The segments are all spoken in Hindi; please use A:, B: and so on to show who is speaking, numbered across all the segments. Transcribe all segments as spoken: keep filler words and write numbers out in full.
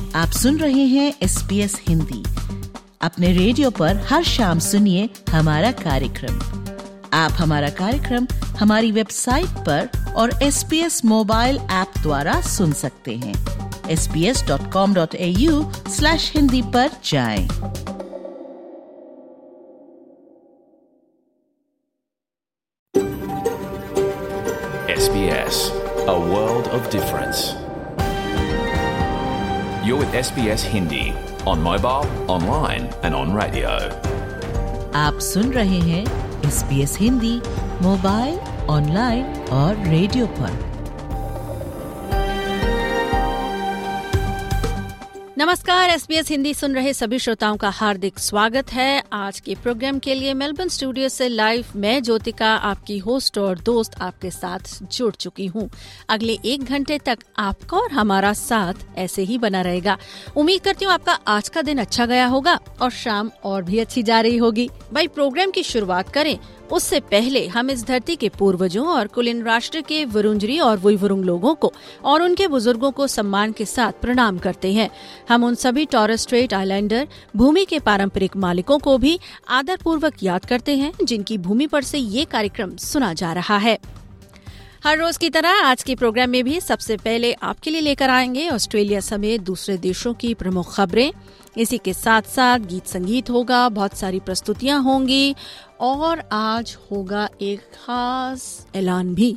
A: आप सुन रहे हैं एस बी एस हिंदी। अपने रेडियो पर हर शाम सुनिए हमारा कार्यक्रम। आप हमारा कार्यक्रम हमारी वेबसाइट पर और S B S mobile app द्वारा सुन सकते हैं। S B S dot com dot A U slash Hindi पर जाएं।
B: S B S, a world of difference. You're with S B S Hindi on mobile, online and on radio.
A: आप सुन रहे हैं S B S Hindi mobile, online और रेडियो पर।
C: नमस्कार, एस बी एस हिंदी सुन रहे सभी श्रोताओं का हार्दिक स्वागत है। आज के प्रोग्राम के लिए मेलबर्न स्टूडियो से लाइव मैं ज्योतिका, आपकी होस्ट और दोस्त, आपके साथ जुड़ चुकी हूँ। अगले एक घंटे तक आपका और हमारा साथ ऐसे ही बना रहेगा। उम्मीद करती हूँ आपका आज का दिन अच्छा गया होगा और शाम और भी अच्छी जा रही होगी। भाई, प्रोग्राम की शुरुआत करें उससे पहले हम इस धरती के पूर्वजों और कुलीन राष्ट्र के वुरुंजरी और वुइवुरुंग लोगों को और उनके बुजुर्गों को सम्मान के साथ प्रणाम करते हैं। हम उन सभी टॉरस स्ट्रेट आइलैंडर भूमि के पारंपरिक मालिकों को भी आदर पूर्वक याद करते हैं, जिनकी भूमि पर से ये कार्यक्रम सुना जा रहा है। हर रोज की तरह आज के प्रोग्राम में भी सबसे पहले आपके लिए लेकर आएंगे ऑस्ट्रेलिया समेत दूसरे देशों की प्रमुख खबरें। इसी के साथ साथ गीत संगीत होगा, बहुत सारी प्रस्तुतियां होंगी और आज होगा एक खास ऐलान भी।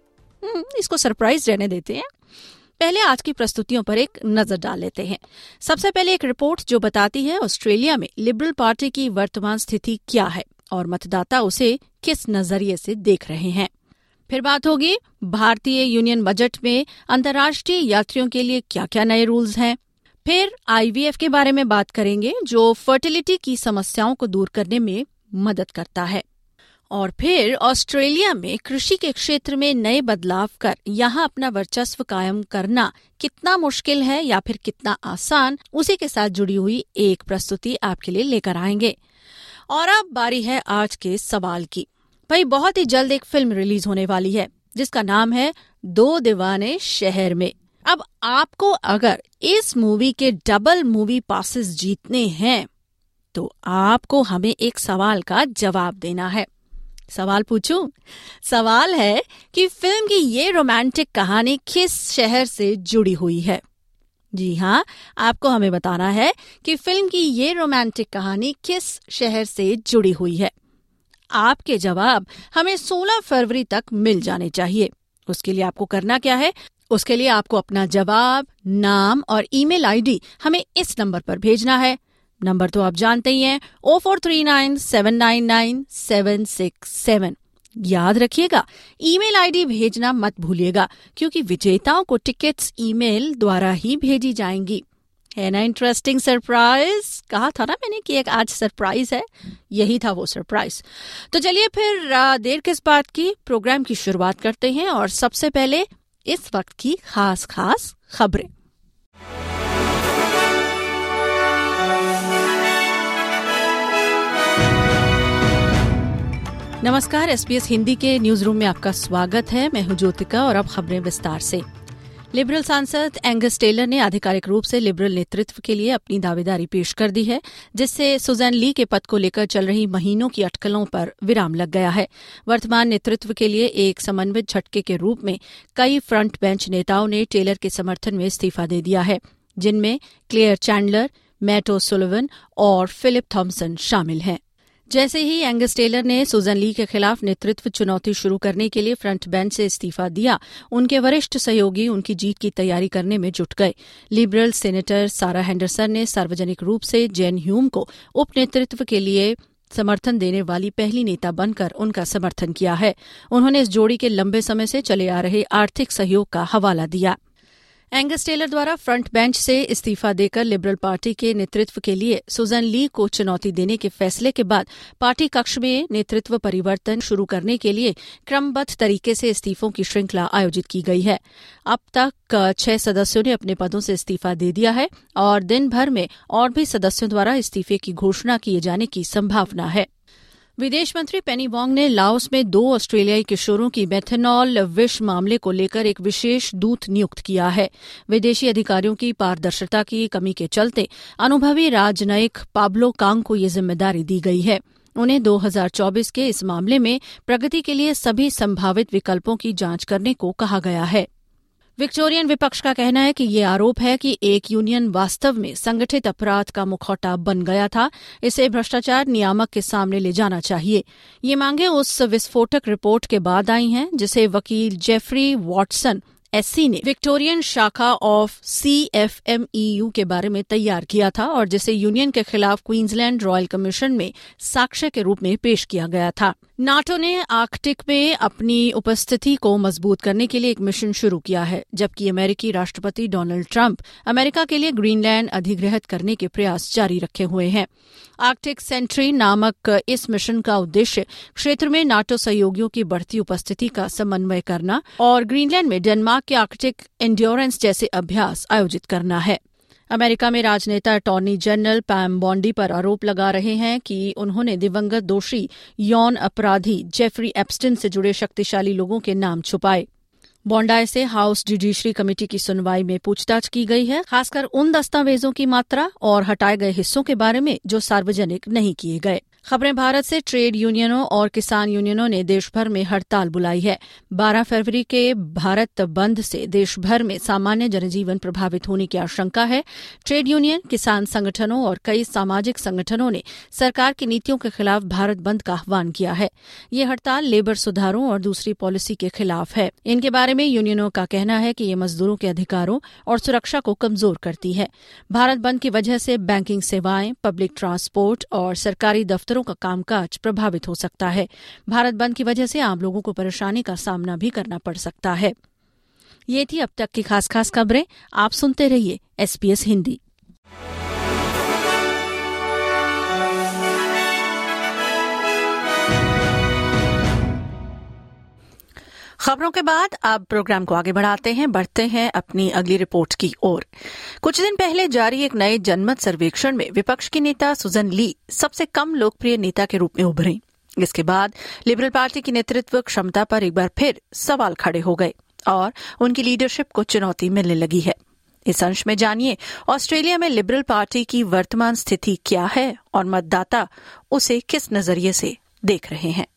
C: इसको सरप्राइज रहने देते हैं। पहले आज की प्रस्तुतियों पर एक नजर डाल लेते हैं। सबसे पहले एक रिपोर्ट जो बताती है ऑस्ट्रेलिया में लिबरल पार्टी की वर्तमान स्थिति क्या है और मतदाता उसे किस नजरिए से देख रहे हैं। फिर बात होगी भारतीय यूनियन बजट में अंतर्राष्ट्रीय यात्रियों के लिए क्या क्या नए रूल्स हैं। फिर आई वी एफ के बारे में बात करेंगे, जो फर्टिलिटी की समस्याओं को दूर करने में मदद करता है। और फिर ऑस्ट्रेलिया में कृषि के क्षेत्र में नए बदलाव कर यहाँ अपना वर्चस्व कायम करना कितना मुश्किल है या फिर कितना आसान, उसी के साथ जुड़ी हुई एक प्रस्तुति आपके लिए लेकर आएंगे। और अब बारी है आज के सवाल की। भाई, बहुत ही जल्द एक फिल्म रिलीज होने वाली है जिसका नाम है दो दीवाने शहर में। अब आपको अगर इस मूवी के डबल मूवी पासेस जीतने हैं तो आपको हमें एक सवाल का जवाब देना है। सवाल पूछूं? सवाल है कि फिल्म की ये रोमांटिक कहानी किस शहर से जुड़ी हुई है। जी हाँ, आपको हमें बताना है कि फिल्म की ये रोमांटिक कहानी किस शहर से जुड़ी हुई है। आपके जवाब हमें सोलह फरवरी तक मिल जाने चाहिए। उसके लिए आपको करना क्या है? उसके लिए आपको अपना जवाब, नाम और ईमेल आईडी हमें इस नंबर पर भेजना है। नंबर तो आप जानते ही हैं, O four three nine seven nine nine seven six seven. याद रखिएगा, ईमेल आईडी भेजना मत भूलिएगा, क्योंकि विजेताओं को टिकट्स ईमेल द्वारा ही भेजी जाएंगी। है ना इंटरेस्टिंग सरप्राइज? कहा था ना मैंने कि एक आज सरप्राइज है। यही था वो सरप्राइज। तो चलिए फिर देर किस बात की, प्रोग्राम की शुरुआत करते हैं। और सबसे पहले इस वक्त की खास खास खबरें। नमस्कार, एस बी एस हिंदी के न्यूज रूम में आपका स्वागत है। मैं हूं ज्योतिका और अब खबरें विस्तार से। लिबरल सांसद एंगस टेलर ने आधिकारिक रूप से लिबरल नेतृत्व के लिए अपनी दावेदारी पेश कर दी है, जिससे सुजैन ली के पद को लेकर चल रही महीनों की अटकलों पर विराम लग गया है। वर्तमान नेतृत्व के लिए एक समन्वित झटके के रूप में कई फ्रंट बेंच नेताओं ने टेलर के समर्थन में इस्तीफा दे दिया है, जिनमें क्लेयर चैंडलर, मैट ओसुलिवन और फिलिप थॉम्सन शामिल हैं। जैसे ही एंगस टेलर ने सुजैन ली के खिलाफ नेतृत्व चुनौती शुरू करने के लिए फ्रंट बेंच से इस्तीफा दिया, उनके वरिष्ठ सहयोगी उनकी जीत की तैयारी करने में जुट गए। लिबरल सेनेटर सारा हेंडरसन ने सार्वजनिक रूप से जेन ह्यूम को उप नेतृत्व के लिए समर्थन देने वाली पहली नेता बनकर उनका समर्थन किया है। उन्होंने इस जोड़ी के लंबे समय से चले आ रहे आर्थिक सहयोग का हवाला दिया। एंगस टेलर द्वारा फ्रंट बेंच से इस्तीफा देकर लिबरल पार्टी के नेतृत्व के लिए सुजैन ली को चुनौती देने के फैसले के बाद पार्टी कक्ष में नेतृत्व परिवर्तन शुरू करने के लिए क्रमबद्ध तरीके से इस्तीफों की श्रृंखला आयोजित की गई है। अब तक छह सदस्यों ने अपने पदों से इस्तीफा दे दिया है और दिन भर में और भी सदस्यों द्वारा इस्तीफे की घोषणा किए जाने की संभावना है। विदेश मंत्री पेनी वोंग ने लाओस में दो ऑस्ट्रेलियाई किशोरों की मेथनॉल विष मामले को लेकर एक विशेष दूत नियुक्त किया है। विदेशी अधिकारियों की पारदर्शिता की कमी के चलते अनुभवी राजनयिक पाब्लो कांग को ये जिम्मेदारी दी गई है। उन्हें दो हज़ार चौबीस के इस मामले में प्रगति के लिए सभी संभावित विकल्पों की जांच करने को कहा गया है। विक्टोरियन विपक्ष का कहना है कि ये आरोप है कि एक यूनियन वास्तव में संगठित अपराध का मुखौटा बन गया था। इसे भ्रष्टाचार नियामक के सामने ले जाना चाहिए। ये मांगे उस विस्फोटक रिपोर्ट के बाद आई हैं जिसे वकील जेफरी वॉटसन एससी ने विक्टोरियन शाखा ऑफ सीएफएमईयू के बारे में तैयार किया था और जिसे यूनियन के खिलाफ क्वींसलैंड रॉयल कमीशन में साक्ष्य के रूप में पेश किया गया था। नाटो ने आर्कटिक में अपनी उपस्थिति को मजबूत करने के लिए एक मिशन शुरू किया है, जबकि अमेरिकी राष्ट्रपति डोनाल्ड ट्रंप अमेरिका के लिए ग्रीनलैंड अधिग्रहित करने के प्रयास जारी रखे हुए हैं। आर्कटिक सेंट्री नामक इस मिशन का उद्देश्य क्षेत्र में नाटो सहयोगियों की बढ़ती उपस्थिति का समन्वय करना और ग्रीनलैंड में डेनमार्क के आर्कटिक एंड्योरेंस जैसे अभ्यास आयोजित करना है। अमेरिका में राजनेता अटॉर्नी जनरल पैम बॉन्डी पर आरोप लगा रहे हैं कि उन्होंने दिवंगत दोषी यौन अपराधी जेफरी एप्स्टिन से जुड़े शक्तिशाली लोगों के नाम छुपाए। बॉन्डाई से हाउस जुडिशरी कमेटी की सुनवाई में पूछताछ की गई है, खासकर उन दस्तावेजों की मात्रा और हटाए गए हिस्सों के बारे में जो सार्वजनिक नहीं किए गए। खबरें भारत से ट्रेड यूनियनों और किसान यूनियनों ने देश भर में हड़ताल बुलाई है। बारह फरवरी के भारत बंद से देश भर में सामान्य जनजीवन प्रभावित होने की आशंका है। ट्रेड यूनियन, किसान संगठनों और कई सामाजिक संगठनों ने सरकार की नीतियों के खिलाफ भारत बंद का आह्वान किया है। ये हड़ताल लेबर सुधारों और दूसरी पॉलिसी के खिलाफ है। इनके बारे में यूनियनों का कहना है कि ये मजदूरों के अधिकारों और सुरक्षा को कमजोर करती है। भारत बंद की वजह से बैंकिंग सेवाएं, पब्लिक ट्रांसपोर्ट और सरकारी दफ्तरों का कामकाज प्रभावित हो सकता है। भारत बंद की वजह से आम लोगों को परेशानी का सामना भी करना पड़ सकता है। ये थी अब तक की खास खास खबरें। आप सुनते रहिए एसपीएस हिंदी। खबरों के बाद अब प्रोग्राम को आगे बढ़ाते हैं, बढ़ते हैं अपनी अगली रिपोर्ट की ओर। कुछ दिन पहले जारी एक नए जनमत सर्वेक्षण में विपक्ष की नेता सुजन ली सबसे कम लोकप्रिय नेता के रूप में उभरी। इसके बाद लिबरल पार्टी की नेतृत्व क्षमता पर एक बार फिर सवाल खड़े हो गए और उनकी लीडरशिप को चुनौती मिलने लगी है। इस अंश में जानिए ऑस्ट्रेलिया में लिबरल पार्टी की वर्तमान स्थिति क्या है और मतदाता उसे किस नजरिए से देख रहे हैं।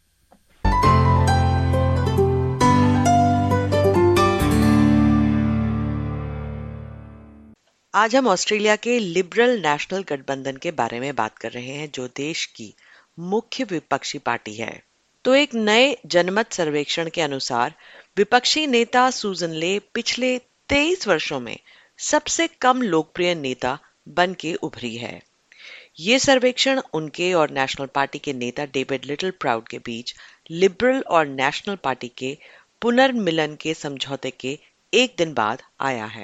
D: आज हम ऑस्ट्रेलिया के लिबरल नेशनल गठबंधन के बारे में बात कर रहे हैं, जो देश की मुख्य विपक्षी पार्टी है। तो एक नए जनमत सर्वेक्षण के अनुसार विपक्षी नेता सुजन ले पिछले तेईस वर्षों में सबसे कम लोकप्रिय नेता बन के उभरी है। ये सर्वेक्षण उनके और नेशनल पार्टी के नेता डेविड लिटिल प्राउड के बीच लिबरल और नेशनल पार्टी के पुनर्मिलन के समझौते के एक दिन बाद आया है।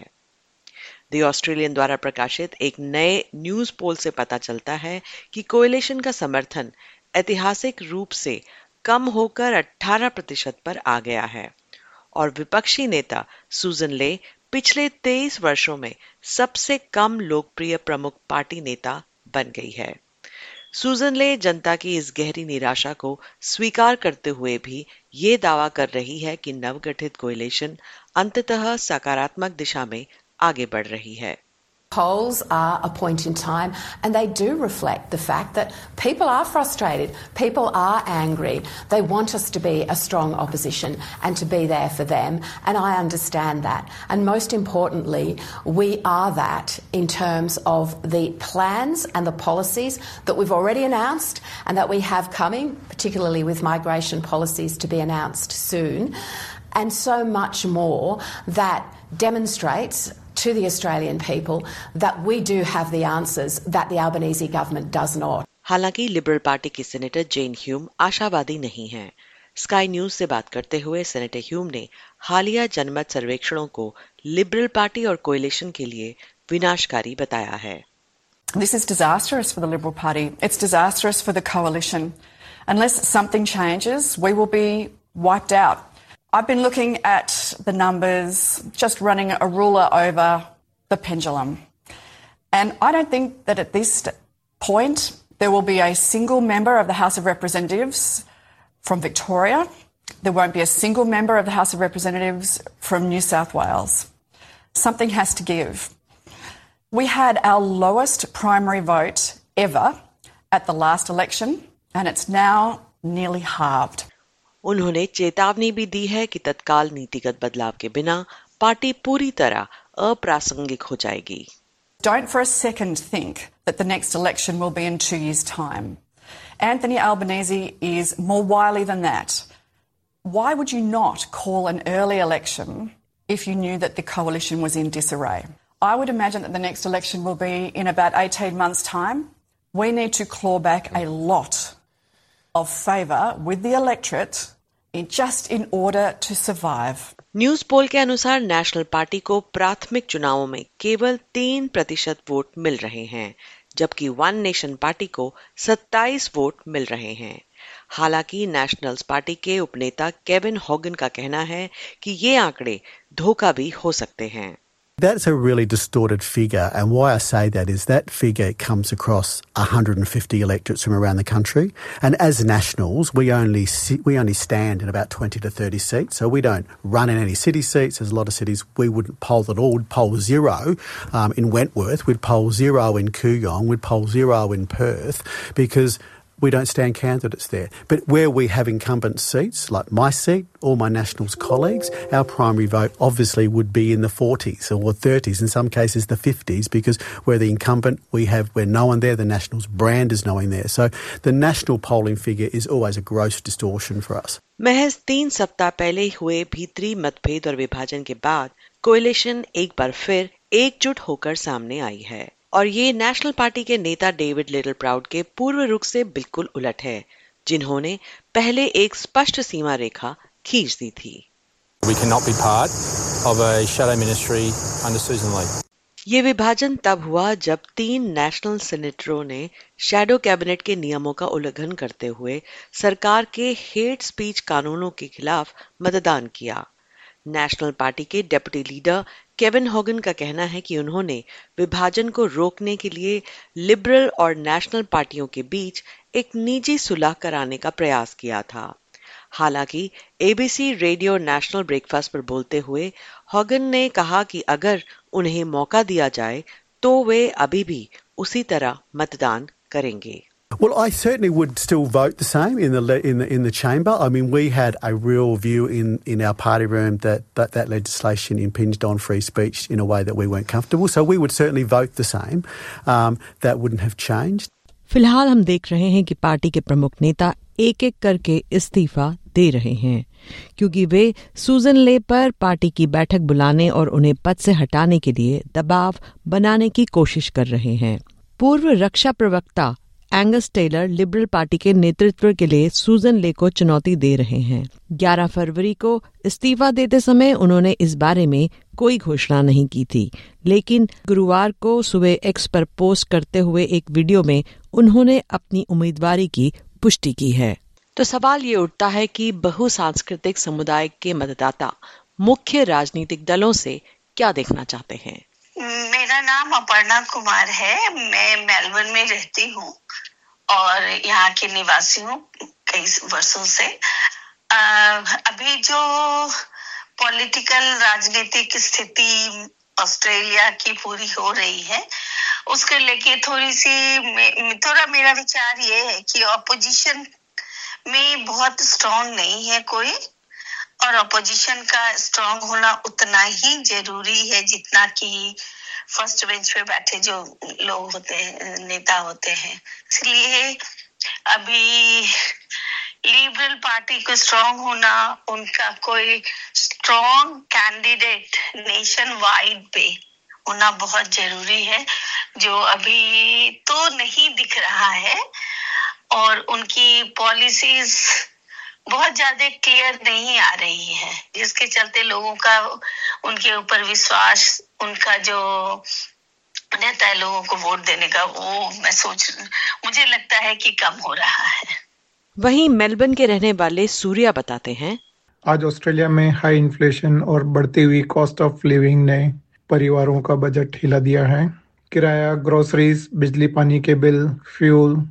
D: द ऑस्ट्रेलियन द्वारा प्रकाशित एक नए न्यूज पोल से पता चलता है कि कोएलिशन का समर्थन ऐतिहासिक रूप से कम होकर अठारह प्रतिशत पर आ गया है और विपक्षी नेता सुजन ले पिछले तेईस वर्षों में सबसे कम लोकप्रिय प्रमुख पार्टी नेता बन गई है। सुजन ले जनता की इस गहरी निराशा को स्वीकार करते हुए भी ये दावा कर रही है कि नवगठित कोएलिशन अंततः सकारात्मक दिशा में आगे बढ़ रही है।
E: Polls are a point in time and they do reflect the fact that people are frustrated, people are angry, they want us to be a strong opposition and to be there for them, and I understand that. And most importantly, we are that in terms of the plans and the policies that we've already announced and that we have coming, particularly with migration policies to be announced soon, and so much more that demonstrates to the Australian people that we do have the answers that the Albanese government does not.
D: हालांकि लिबरल पार्टी की सेनेटर जेन ह्यूम आशावादी नहीं हैं। स्काई न्यूज से बात करते हुए सेनेटर ह्यूम ने हालिया जनमत सर्वेक्षणों को लिबरल पार्टी और कोएलिशन के लिए विनाशकारी बताया है।
F: This is disastrous for the Liberal Party. It's disastrous for the coalition. Unless something changes, we will be wiped out. I've been looking at the numbers, just running a ruler over the pendulum. And I don't think that at this point There will be a single member of the House of Representatives from Victoria. There won't be a single member of the House of Representatives from New South Wales. Something has to give. We had our lowest primary vote ever at the last election, and it's now nearly halved.
D: उन्होंने चेतावनी भी दी है कि तत्काल नीतिगत बदलाव के बिना पार्टी पूरी तरह अप्रासंगिक हो जाएगी.
F: Don't for a second think that the next election will be in two years' time. Anthony Albanese is more wily than that. Why would you not call an early election if you knew that the coalition was in disarray? I would imagine that the next election will be in about eighteen months' time. We need to claw back a lot of favour with the electorate in just in order to survive.
D: Newspoll के अनुसार नेशनल पार्टी को प्राथमिक चुनावों में केवल तीन प्रतिशत वोट मिल रहे हैं, जबकि वन नेशन पार्टी को सत्ताईस वोट मिल रहे हैं. हालांकि नेशनल्स पार्टी के उपनेता केविन हॉगन का कहना है कि ये आंकड़े धोखा भी हो सकते हैं.
G: That's a really distorted figure, and why I say that is that figure comes across one hundred fifty electorates from around the country, and as nationals we only sit, we only stand in about twenty to thirty seats, so we don't run in any city seats. There's a lot of cities we wouldn't poll at all. We'd poll zero um, in Wentworth, we'd poll zero in Kooyong, we'd poll zero in Perth, because we don't stand candidates there. But where we have incumbent seats, like my seat, all my Nationals colleagues, our primary vote obviously would be in the forties or thirties, in some cases the fifties, because we're the incumbent, we have, we're no one there, the Nationals brand is no one there. So the national polling figure is always a gross distortion for us.
D: महज तीन सप्ताह पहले हुए भीतरी मतभेद और विभाजन के बाद कोएलिशन एक बार फिर एकजुट होकर सामने आई है, और ये नेशनल पार्टी के नेता डेविड लिटिल प्राउड के पूर्व रुख से बिल्कुल उलट है, जिन्होंने पहले एक स्पष्ट सीमा रेखा खींच दी थी.
H: We cannot be part of a shadow ministry under Susan Lee.
D: ये विभाजन तब हुआ जब तीन नेशनल सेनेटरों ने शैडो कैबिनेट के नियमों का उल्लंघन करते हुए सरकार के हेट स्पीच कानूनों के खिलाफ मतदान किया. नेशनल पार्टी के डेप्यूटी लीडर केविन हॉगन का कहना है कि उन्होंने विभाजन को रोकने के लिए लिबरल और नेशनल पार्टियों के बीच एक निजी सुलह कराने का प्रयास किया था. हालांकि एबीसी रेडियो नेशनल ब्रेकफास्ट पर बोलते हुए हॉगन ने कहा कि अगर उन्हें मौका दिया जाए तो वे अभी भी उसी तरह मतदान करेंगे.
G: Well, I certainly would still vote the same in the in the in the chamber. I mean, we had a real view in in our party room that that, that legislation impinged on free speech in a way that we weren't comfortable. So we would certainly vote the same. Um, that wouldn't have changed.
I: फिलहाल हम देख रहे हैं कि पार्टी के प्रमुख नेता एक-एक करके इस्तीफा दे रहे हैं, क्योंकि वे सूजन ले पर पार्टी की बैठक बुलाने और उन्हें पद से हटाने के लिए दबाव बनाने की कोशिश कर रहे हैं. पूर्व रक्षा प्रवक्ता एंगस टेलर लिबरल पार्टी के नेतृत्व के लिए सूजन ले को चुनौती दे रहे हैं. ग्यारह फरवरी को इस्तीफा देते समय उन्होंने इस बारे में कोई घोषणा नहीं की थी, लेकिन गुरुवार को सुबह एक्स पर पोस्ट करते हुए एक वीडियो में उन्होंने अपनी उम्मीदवारी की पुष्टि की है.
D: तो सवाल ये उठता है कि बहुसांस्कृतिक समुदाय के मतदाता मुख्य राजनीतिक दलों से क्या देखना चाहते हैं.
J: मेरा नाम अपर्णा कुमार है. मैं मेलबर्न में रहती हूँ और यहाँ की निवासी हूँ कई वर्षों से. अभी जो पॉलिटिकल राजनीतिक स्थिति ऑस्ट्रेलिया की पूरी हो रही है, उसके लेके थोड़ी सी थोड़ा मेरा विचार ये है कि ऑपोजिशन में बहुत स्ट्रॉन्ग नहीं है कोई, और ऑपोजिशन का स्ट्रॉन्ग होना उतना ही जरूरी है जितना कि फर्स्ट बेंच पे बैठे जो लोग होते हैं, नेता होते हैं. इसलिए अभी लिबरल पार्टी को स्ट्रॉन्ग होना, उनका कोई स्ट्रॉन्ग कैंडिडेट नेशन वाइड पे होना बहुत जरूरी है, जो अभी तो नहीं दिख रहा है. और उनकी पॉलिसीज बहुत ज्यादा क्लियर नहीं आ रही है, जिसके चलते लोगों का उनके ऊपर विश्वास, उनका जो रहता है लोगों को वोट देने का, वो मैं सोच मुझे लगता है कि कम हो रहा है.
D: वहीं मेलबर्न के रहने वाले सूर्या बताते हैं,
K: आज ऑस्ट्रेलिया में हाई इन्फ्लेशन और बढ़ती हुई कॉस्ट ऑफ लिविंग ने परिवारों का बजट हिला दिया है. किराया, ग्रोसरीज, बिजली पानी के बिल, फ्यूल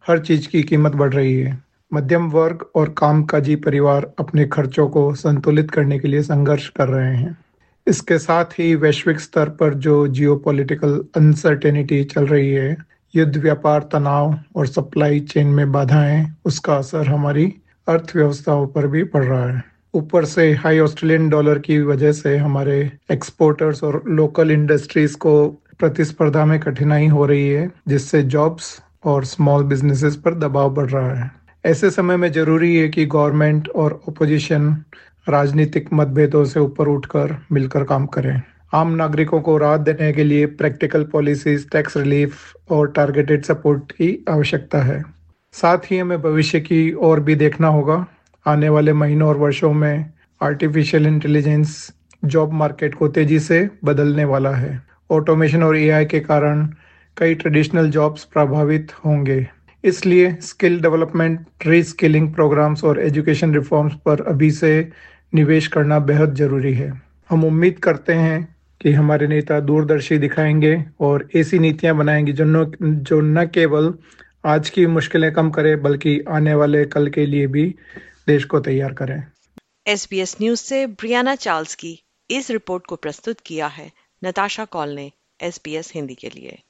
K: हर चीज की कीमत बढ़ रही है। मध्यम वर्ग और कामकाजी परिवार अपने खर्चों को संतुलित करने के लिए संघर्ष कर रहे हैं। इसके साथ ही वैश्विक स्तर पर जो जियोपॉलिटिकल अनसर्टेनिटी चल रही है, युद्ध, व्यापार तनाव और सप्लाई चेन में बाधाएं, उसका असर हमारी अर्थव्यवस्थाओं पर भी पड़ रहा है। ऊपर से हाई ऑस्ट्रेलियन डॉलर की वजह से हमारे एक्सपोर्टर्स और लोकल इंडस्ट्रीज को प्रतिस्पर्धा में कठिनाई हो रही है, जिससे जॉब्स और स्मॉल बिजनेसेस पर दबाव बढ़ रहा है। ऐसे समय में जरूरी है कि गवर्नमेंट और ओपोजिशन राजनीतिक मतभेदों से ऊपर उठकर मिलकर काम करें। आम नागरिकों को राहत देने के लिए प्रैक्टिकल पॉलिसीज, टैक्स रिलीफ और टारगेटेड सपोर्ट की आवश्यकता है। साथ ही हमें भविष्य की ओर भी देखना होगा। आने वाले महीनों और वर्षों में आर्टिफिशियल इंटेलिजेंस जॉब मार्केट को तेजी से बदलने वाला है। ऑटोमेशन और एआई के कारण कई ट्रेडिशनल जॉब्स प्रभावित होंगे। इसलिए स्किल डेवलपमेंट, रीस्किलिंग प्रोग्राम्स और एजुकेशन रिफॉर्म्स पर अभी से निवेश करना बेहद जरूरी है। हम उम्मीद करते हैं कि हमारे नेता दूरदर्शी दिखाएंगे और ऐसी नीतियां बनाएंगी जो न जो न केवल आज की मुश्किलें कम करे, बल्कि आने वाले कल के लिए भी देश को तैयार करें।
D: एसबीएस न्यूज से ब्रियाना चार्ल्स की इस रिपोर्ट को प्रस्तुत किया है नताशा कॉल ने एसबीएस हिंदी के लिए।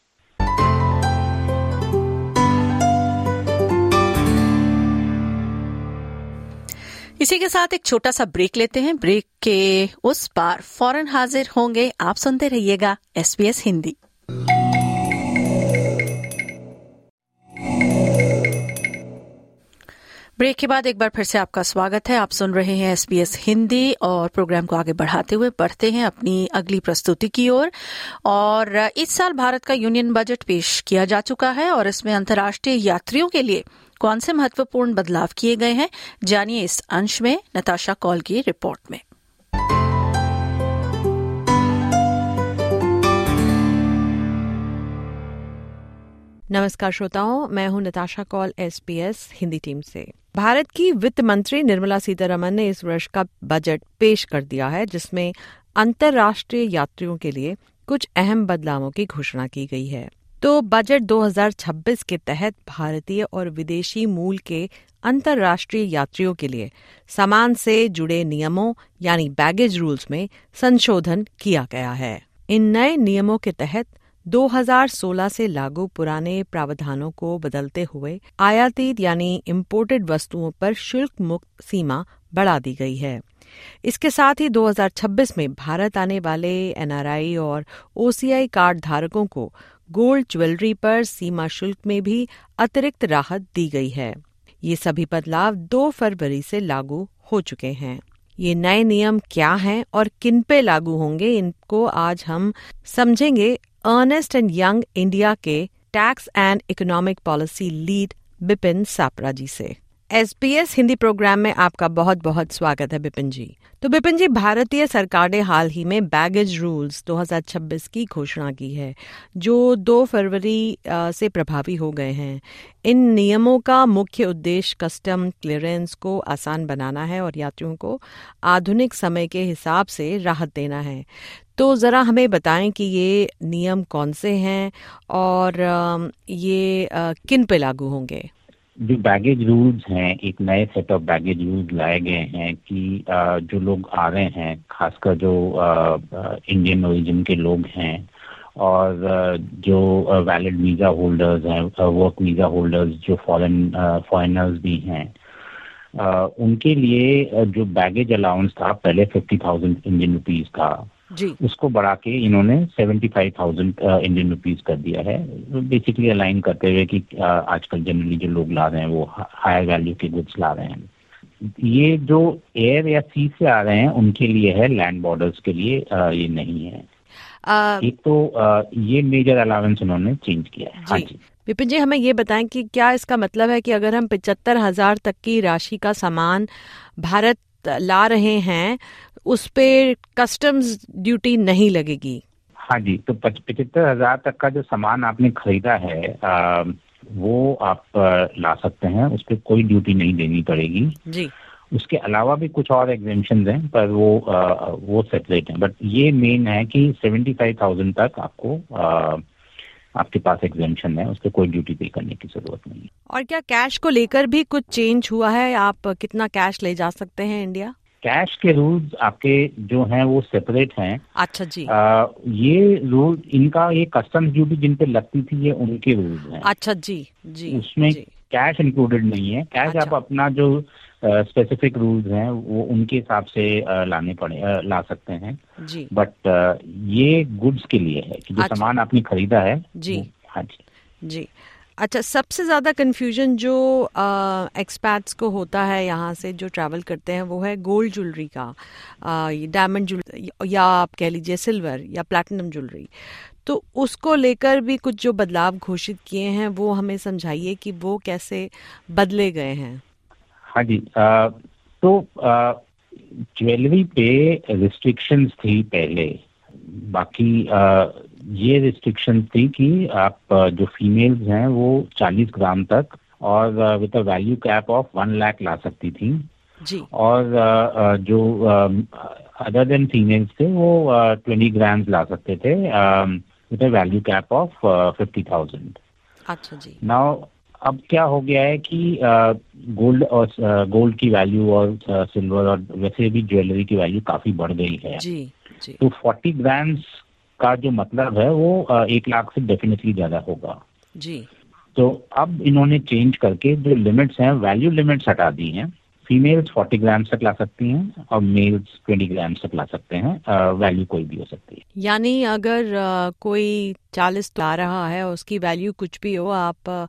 C: इसी के साथ एक छोटा सा ब्रेक लेते हैं। ब्रेक के उस पार फौरन हाजिर होंगे। आप सुनते रहिएगा एसबीएस हिंदी। ब्रेक के बाद एक बार फिर से आपका स्वागत है। आप सुन रहे हैं एसबीएस हिंदी और प्रोग्राम को आगे बढ़ाते हुए बढ़ते हैं अपनी अगली प्रस्तुति की ओर। और, और इस साल भारत का यूनियन बजट पेश किया जा चुका है और इसमें अंतर्राष्ट्रीय यात्रियों के लिए कौन से महत्वपूर्ण बदलाव किए गए हैं, जानिए इस अंश में नताशा कॉल की रिपोर्ट में।
I: नमस्कार श्रोताओं, मैं हूं नताशा कॉल एसपीएस हिंदी टीम से। भारत की वित्त मंत्री निर्मला सीतारमण ने इस वर्ष का बजट पेश कर दिया है, जिसमें अंतर्राष्ट्रीय यात्रियों के लिए कुछ अहम बदलावों की घोषणा की गई है। तो बजट दो हज़ार छब्बीस के तहत भारतीय और विदेशी मूल के अंतर्राष्ट्रीय यात्रियों के लिए सामान से जुड़े नियमों यानी बैगेज रूल्स में संशोधन किया गया है। इन नए नियमों के तहत दो हज़ार सोलह से लागू पुराने प्रावधानों को बदलते हुए आयातित यानी इम्पोर्टेड वस्तुओं पर शुल्क मुक्त सीमा बढ़ा दी गई है। इसके साथ ही दो हज़ार छब्बीस में भारत आने वाले एनआरआई और ओसीआई कार्ड धारकों को गोल्ड ज्वेलरी पर सीमा शुल्क में भी अतिरिक्त राहत दी गई है। ये सभी बदलाव दो फरवरी से लागू हो चुके हैं। ये नए नियम क्या हैं और किन पे लागू होंगे, इनको आज हम समझेंगे अर्नेस्ट एंड यंग इंडिया के tax and economic policy lead Bipin Sapra ji से। एसपीएस हिंदी प्रोग्राम में आपका बहुत बहुत स्वागत है बिपिन जी। तो बिपिन जी, भारतीय सरकार ने हाल ही में बैगेज रूल्स दो हज़ार छब्बीस की घोषणा की है, जो दो फरवरी से प्रभावी हो गए हैं। इन नियमों का मुख्य उद्देश्य कस्टम क्लियरेंस को आसान बनाना है और यात्रियों को आधुनिक समय के हिसाब से राहत देना है। तो जरा हमें बताएं कि ये नियम कौन से हैं और ये किन पे लागू होंगे।
L: जो बैगेज रूल्स हैं, एक नए सेट ऑफ बैगेज रूल्स लाए गए हैं कि जो लोग आ रहे हैं, खासकर जो इंडियन ओरिजिन के लोग हैं और जो वैलिड वीज़ा होल्डर्स हैं, वर्क वीज़ा होल्डर्स जो फॉरेन फॉरेनर्स भी हैं, उनके लिए जो बैगेज अलाउंस था पहले फिफ्टी थाउजेंड इंडियन रुपीज़ था, जी, उसको बढ़ा के इन्होंने seventy five thousand Indian rupees कर दिया है। बेसिकली अलाइन करते हुए कि आजकल जनरली जो लोग ला रहे हैं वो हायर वैल्यू के गुड्स ला रहे हैं। ये जो एयर या सी से आ रहे हैं उनके लिए है, लैंड बॉर्डर्स के लिए ये नहीं है। आ, एक तो आ, ये मेजर अलाउंस उन्होंने चेंज किया है। हाँ जी
I: विपिन जी, हमें ये बताएं कि क्या इसका मतलब है कि अगर हम पिचहत्तर हजार तक की राशि का सामान भारत ला रहे हैं उस पे कस्टम्स ड्यूटी नहीं लगेगी?
L: हाँ जी, तो पचहत्तर हजार तक का जो सामान आपने खरीदा है आ, वो आप ला सकते हैं, उस पर कोई ड्यूटी नहीं देनी पड़ेगी जी। उसके अलावा भी कुछ और एग्जेम्पशंस हैं पर वो आ, वो सेपरेट हैं। बट ये मेन है कि सेवेंटी फाइव थाउजेंड तक आपको आ, आपके पास एग्जेम्पशन है, उस पर कोई ड्यूटी पे करने की जरूरत नहीं है।
I: और क्या कैश को लेकर भी कुछ चेंज हुआ है? आप कितना कैश ले जा सकते हैं इंडिया?
L: कैश के रूल्स आपके जो हैं वो सेपरेट हैं।
I: अच्छा जी।
L: आ, ये रूल, इनका ये कस्टम्स ड्यूटी जिन पे लगती थी ये उनके रूल्स हैं।
I: अच्छा जी जी।
L: उसमें
I: जी।
L: कैश इंक्लूडेड नहीं है। कैश
I: अच्छा।
L: आप अपना जो स्पेसिफिक रूल्स हैं वो उनके हिसाब से uh, लाने पड़े uh, ला सकते हैं
I: जी।
L: बट uh, ये गुड्स के लिए है कि जो
I: अच्छा।
L: सामान आपने खरीदा है
I: जी।
L: हाँ जी
I: जी। अच्छा, सबसे ज़्यादा कन्फ्यूजन जो एक्सपैट्स को होता है यहाँ से जो ट्रैवल करते हैं वो है गोल्ड ज्वेलरी का, डायमंड ज्वेलरी या आप कह लीजिए सिल्वर या प्लैटिनम ज्वेलरी। तो उसको लेकर भी कुछ जो बदलाव घोषित किए हैं वो हमें समझाइए कि वो कैसे बदले गए हैं।
L: हाँ जी, आ, तो ज्वेलरी पे रिस्ट्रिक्शंस थी पहले, बाकी आ, ये रिस्ट्रिक्शन थी कि आप जो फीमेल्स हैं वो चालीस ग्राम तक और with a value cap of one lakh ला सकती थी
I: जी।
L: और आ, जो अदर देन फीमेल्स थे वो ट्वेंटी ग्राम्स ला सकते थे with a value cap of fifty thousand.
I: अच्छा जी।
L: नाउ अब क्या हो गया है कि गोल्ड और गोल्ड की वैल्यू और सिल्वर और वैसे भी ज्वेलरी की वैल्यू काफी बढ़ गई है
I: जी जी।
L: तो फोर्टी ग्राम्स का जो मतलब है वो एक लाख से डेफिनेटली ज्यादा होगा
I: जी।
L: तो अब इन्होंने चेंज करके जो लिमिट्स हैं वैल्यू लिमिट्स हटा दी हैं। फीमेल्स फोर्टी ग्राम्स तक ला सकती हैं और मेल्स ट्वेंटी ग्राम्स तक ला सकते हैं, वैल्यू कोई भी हो सकती है।
I: यानी अगर आ, कोई चालीस ला रहा है उसकी वैल्यू कुछ भी हो, आप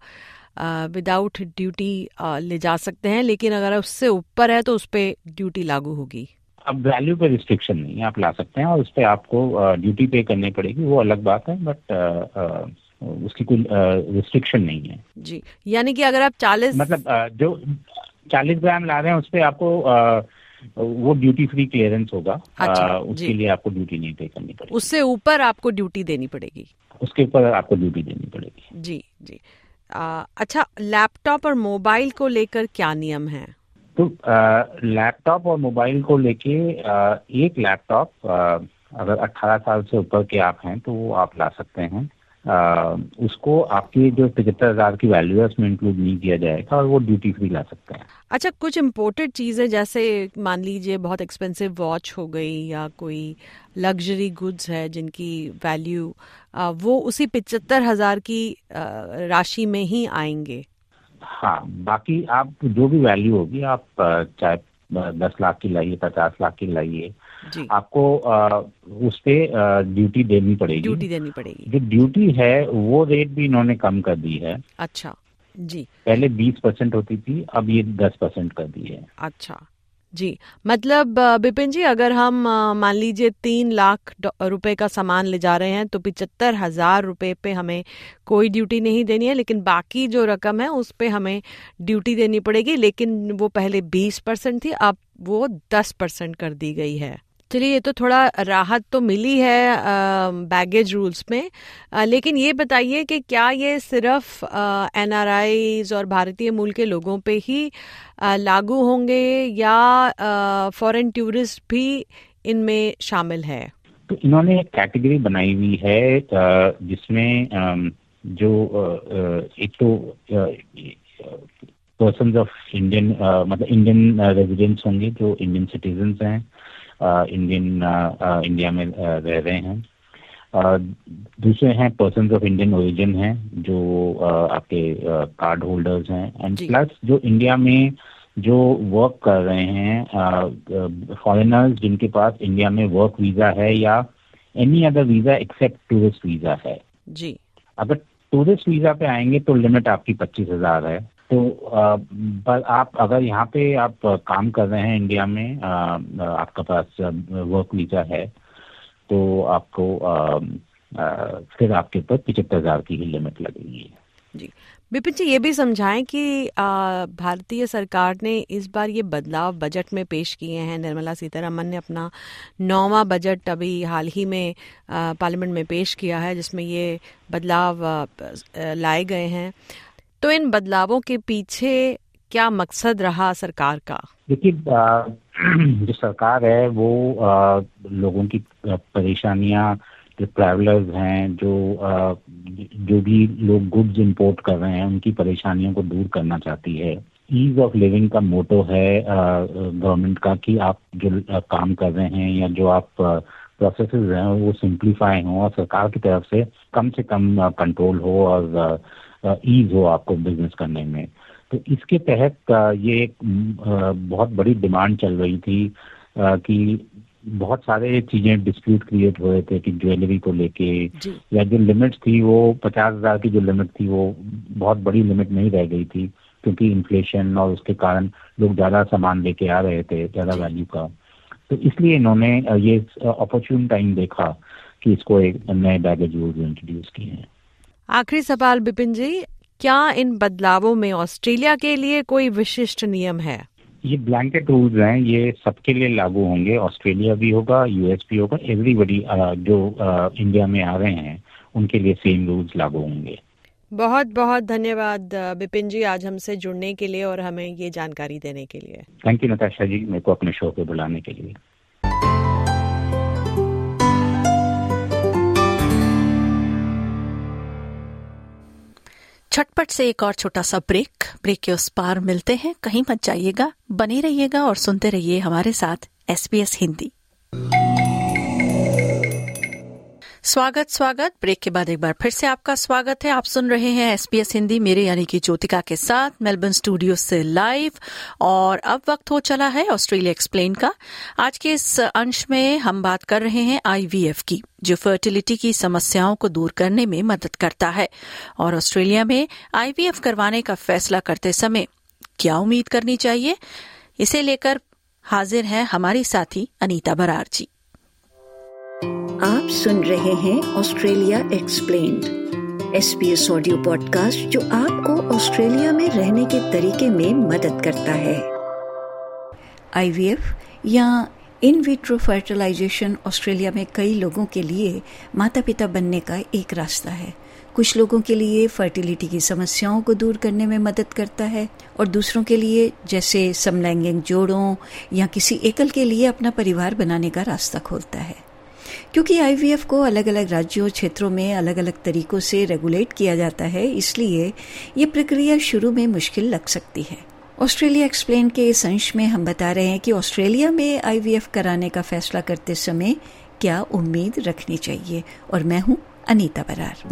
I: विदाउट ड्यूटी ले जा सकते हैं, लेकिन अगर उससे ऊपर है तो उस पर ड्यूटी लागू होगी।
L: अब वैल्यू पे रिस्ट्रिक्शन नहीं है, आप ला सकते हैं और उस पर आपको ड्यूटी पे करनी पड़ेगी, वो अलग बात है, बट उसकी कोई रिस्ट्रिक्शन नहीं है
I: जी। यानी कि अगर आप चालीस
L: मतलब आ, जो चालीस ग्राम ला रहे हैं उस पर आपको आ, वो ड्यूटी फ्री क्लियरेंस होगा।
I: अच्छा,
L: आ, उसके लिए आपको ड्यूटी नहीं पे करनी पड़ेगी।
I: उससे ऊपर आपको ड्यूटी देनी पड़ेगी।
L: उसके ऊपर आपको ड्यूटी देनी पड़ेगी।
I: जी जी। आ, अच्छा, लैपटॉप और मोबाइल को लेकर क्या नियम है?
L: तो लैपटॉप और मोबाइल को लेके एक लैपटॉप अगर अठारह साल से ऊपर के आप हैं तो वो आप ला सकते हैं। आ, उसको आपकी जो पचहत्तर हजार की वैल्यू है उसमें इंक्लूड नहीं किया जाएगा और वो ड्यूटी फ्री ला सकते हैं।
I: अच्छा, कुछ इम्पोर्टेड चीज़ें जैसे मान लीजिए बहुत एक्सपेंसिव वॉच हो गई या कोई लग्जरी गुड्स है जिनकी वैल्यू वो उसी पचहत्तर हजार की राशि में ही आएंगे।
L: हाँ, बाकी आप जो भी वैल्यू होगी आप चाहे दस लाख की लाइए पचास लाख की लाइए आपको आ, उस पे ड्यूटी देनी पड़ेगी।
I: ड्यूटी देनी पड़ेगी।
L: जो ड्यूटी है वो रेट भी इन्होंने कम कर दी है।
I: अच्छा जी।
L: पहले बीस परसेंट होती थी, अब ये दस परसेंट कर दी है।
I: अच्छा जी। मतलब बिपिन जी, अगर हम मान लीजिए तीन लाख रुपए का सामान ले जा रहे हैं तो पिचहत्तर हजार रुपए पे हमें कोई ड्यूटी नहीं देनी है, लेकिन बाकी जो रकम है उस पे हमें ड्यूटी देनी पड़ेगी। लेकिन वो पहले बीस परसेंट थी, अब वो दस परसेंट कर दी गई है। चलिए, ये तो थोड़ा राहत तो मिली है बैगेज रूल्स में, आ, लेकिन ये बताइए कि क्या ये सिर्फ एन आर आईज और भारतीय मूल के लोगों पे ही आ, लागू होंगे या फॉरेन टूरिस्ट भी इनमें शामिल है?
L: तो इन्होंने एक कैटेगरी बनाई हुई है जिसमें जो एक तो पर्सन्स ऑफ इंडियन मतलब इंडियन रेजिडेंट्स होंगे जो इंडियन सिटीजन्स हैं, इंडियन इंडिया में रह रहे हैं। दूसरे हैं पर्सन्स ऑफ इंडियन ओरिजिन हैं जो आपके कार्ड होल्डर्स हैं, एंड प्लस जो इंडिया में जो वर्क कर रहे हैं फॉरेनर्स जिनके पास इंडिया में वर्क वीजा है या any other visa except tourist visa है
I: जी।
L: अगर टूरिस्ट वीजा पे आएंगे तो लिमिट आपकी पच्चीस हजार है। तो पर आप अगर यहाँ पे आप काम कर रहे हैं इंडिया में, आ, आपका पास वर्क वीजा है तो आपको आ, आ, फिर आपके ऊपर पचहत्तर हजार की ही लिमिट लगेगी
I: जी। विपिन जी, ये भी समझाएं कि भारतीय सरकार ने इस बार ये बदलाव बजट में पेश किए हैं। निर्मला सीतारमन ने अपना नौवां बजट अभी हाल ही में पार्लियामेंट में पेश किया है जिसमें ये बदलाव लाए गए हैं। तो इन बदलावों के पीछे क्या मकसद रहा सरकार का?
L: देखिए, जो सरकार है वो आ, लोगों की परेशानियां, जो ट्रैवलर्स हैं, जो जो भी लोग गुड्स इंपोर्ट कर रहे हैं उनकी परेशानियों को दूर करना चाहती है। ईज ऑफ लिविंग का मोटो है गवर्नमेंट का कि आप जो uh, काम कर रहे हैं या जो आप प्रोसेसेस uh, हैं वो सिंप्लीफाई हो और सरकार की तरफ से कम से कम कंट्रोल uh, हो और ईज uh, uh, हो आपको बिजनेस करने में। तो इसके तहत uh, ये एक uh, बहुत बड़ी डिमांड चल रही थी uh, कि बहुत सारे चीजें डिस्प्यूट क्रिएट हुए थे कि ज्वेलरी को लेके या जो लिमिट्स थी वो पचास हजार की जो लिमिट थी वो बहुत बड़ी लिमिट नहीं रह गई थी, क्योंकि इन्फ्लेशन और उसके कारण लोग ज्यादा सामान लेके आ रहे थे ज्यादा वैल्यू का। तो इसलिए इन्होंने ये अपॉर्चुन टाइम देखा कि इसको एक नए बैगेज रूल्स इंट्रोड्यूस किए हैं।
I: आखिरी सवाल बिपिन जी, क्या इन बदलावों में ऑस्ट्रेलिया के लिए कोई विशिष्ट नियम है?
L: ये ब्लैंकेट रूल्स हैं, ये सबके लिए लागू होंगे। ऑस्ट्रेलिया भी होगा, यूएस भी होगा, एवरीबडी जो इंडिया में आ रहे हैं उनके लिए सेम रूल्स लागू होंगे।
I: बहुत बहुत धन्यवाद बिपिन जी आज हमसे जुड़ने के लिए और हमें ये जानकारी देने के लिए।
L: थैंक यू नताशा जी, मेरे को अपने शो पे बुलाने के लिए।
C: छटपट से एक और छोटा सा ब्रेक ब्रेक के उस पार मिलते हैं। कहीं मत जाइएगा, बने रहिएगा और सुनते रहिए हमारे साथ एसबीएस हिंदी। स्वागत स्वागत ब्रेक के बाद एक बार फिर से आपका स्वागत है। आप सुन रहे हैं एसबीएस हिंदी मेरे यानी कि ज्योतिका के साथ मेलबर्न स्टूडियो से लाइव। और अब वक्त हो चला है ऑस्ट्रेलिया एक्सप्लेन का। आज के इस अंश में हम बात कर रहे हैं आईवीएफ की, जो फर्टिलिटी की समस्याओं को दूर करने में मदद करता है। और ऑस्ट्रेलिया में आईवीएफ करवाने का फैसला करते समय क्या उम्मीद करनी चाहिए, इसे लेकर हाजिर हैं हमारी साथी अनीता बरार जी।
M: आप सुन रहे हैं Australia explained, SBS audio podcast जो आपको ऑस्ट्रेलिया में रहने के तरीके में मदद करता है। आईवीएफ या इन विट्रो फर्टिलाइजेशन ऑस्ट्रेलिया में कई लोगों के लिए माता पिता बनने का एक रास्ता है। कुछ लोगों के लिए फर्टिलिटी की समस्याओं को दूर करने में मदद करता है और दूसरों के लिए, जैसे समलैंगिक जोड़ों या किसी एकल के लिए, अपना परिवार बनाने का रास्ता खोलता है। क्योंकि आईवीएफ को अलग अलग राज्यों क्षेत्रों में अलग अलग तरीकों से रेगुलेट किया जाता है, इसलिए ये प्रक्रिया शुरू में मुश्किल लग सकती है। ऑस्ट्रेलिया एक्सप्लेन के इस अंश में हम बता रहे हैं कि ऑस्ट्रेलिया में आईवीएफ कराने का फैसला करते समय क्या उम्मीद रखनी चाहिए। और मैं हूं अनीता बरार।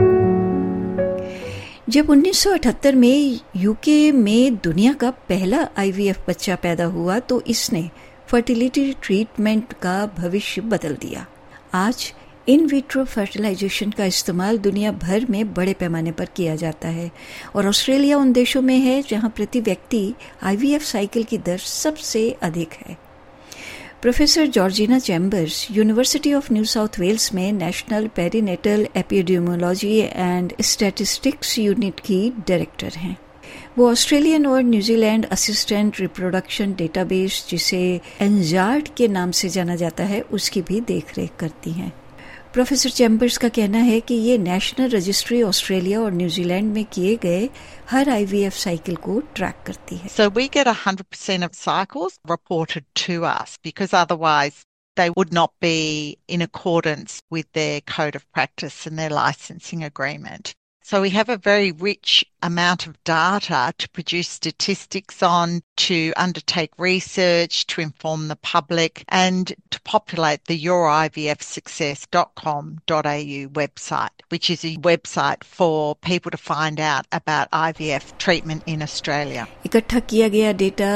M: जब उन्नीस सौ अठहत्तर में यूके में दुनिया का पहला आईवीएफ बच्चा पैदा हुआ तो इसने फर्टिलिटी ट्रीटमेंट का भविष्य बदल दिया। आज इन विट्रो फर्टिलाइजेशन का इस्तेमाल दुनिया भर में बड़े पैमाने पर किया जाता है और ऑस्ट्रेलिया उन देशों में है जहां प्रति व्यक्ति आईवीएफ साइकिल की दर सबसे अधिक है। Professor Georgina Chambers university of New South Wales में national perinatal epidemiology and statistics unit की डायरेक्टर हैं। वो ऑस्ट्रेलियन और न्यूजीलैंड असिस्टेंट रिप्रोडक्शन डेटाबेस, जिसे एनजार्ड के नाम से जाना जाता है, उसकी भी देखरेख करती हैं। प्रोफेसर चैम्बर्स का कहना है कि ये नेशनल रजिस्ट्री ऑस्ट्रेलिया और न्यूजीलैंड में किए गए हर आईवीएफ साइकिल को ट्रैक करती है।
N: So we get one hundred percent of cycles reported to us because otherwise they would not be in accordance with their code of practice and their licensing agreement. So we have a very rich amount of data to produce statistics on, to undertake research, to inform the public, and to populate the your I V F success dot com dot a u website, which is a website for people to find out about I V F treatment in Australia.
M: इकट्ठा किया गया data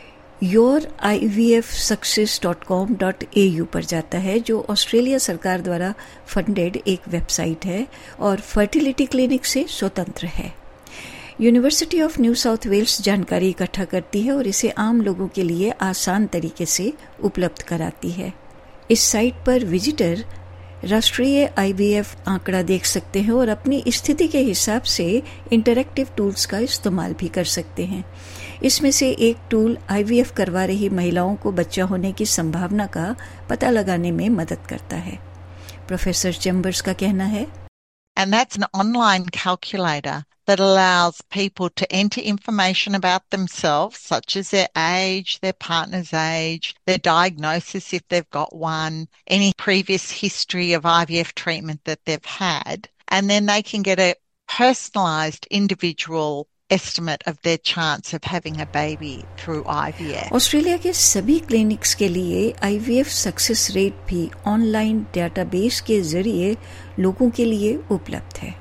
M: your I V F success dot com dot A U पर जाता है, जो ऑस्ट्रेलिया सरकार द्वारा फंडेड एक वेबसाइट है और फर्टिलिटी क्लिनिक से स्वतंत्र है। University of New South Wales जानकारी इकट्ठा करती है और इसे आम लोगों के लिए आसान तरीके से उपलब्ध कराती है। इस साइट पर विजिटर राष्ट्रीय आईवीएफ आंकड़ा देख सकते हैं और अपनी स्थिति के हिसाब से इंटरैक्टिव टूल्स का इस्तेमाल भी कर सकते हैं। इसमें से एक टूल आईवीएफ करवा रही महिलाओं को बच्चा होने की संभावना का पता लगाने में मदद करता है। प्रोफेसर चैम्बर्स का कहना है,
N: And that's an online calculator that allows people to enter information about themselves, such as their age, their partner's age, their diagnosis if they've got one, any previous history of I V F treatment that they've had, and then they can get a personalised individual estimate of their chance of having a baby through I V F.
M: Australia के सभी क्लिनिक्स के लिए I V F success rate भी ऑनलाइन डेटाबेस के जरिए लोगों के लिए उपलब्ध है।